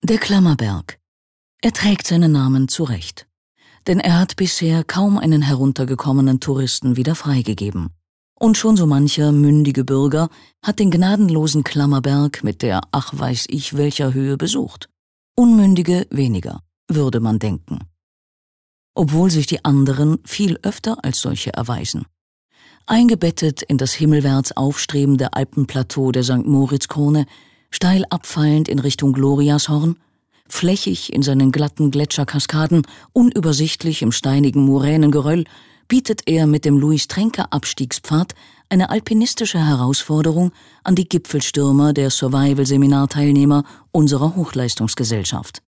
Der Klammerberg. Er trägt seinen Namen zu Recht. Denn er hat bisher kaum einen heruntergekommenen Touristen wieder freigegeben. Und schon so mancher mündige Bürger hat den gnadenlosen Klammerberg mit der ach weiß ich welcher Höhe besucht. Unmündige weniger, würde man denken. Obwohl sich die anderen viel öfter als solche erweisen. Eingebettet in das himmelwärts aufstrebende Alpenplateau der St. Moritz-Krone, steil abfallend in Richtung Gloriashorn, flächig in seinen glatten Gletscherkaskaden, unübersichtlich im steinigen Moränengeröll, bietet er mit dem Louis-Trenker-Abstiegspfad eine alpinistische Herausforderung an die Gipfelstürmer der Survival-Seminarteilnehmer unserer Hochleistungsgesellschaft.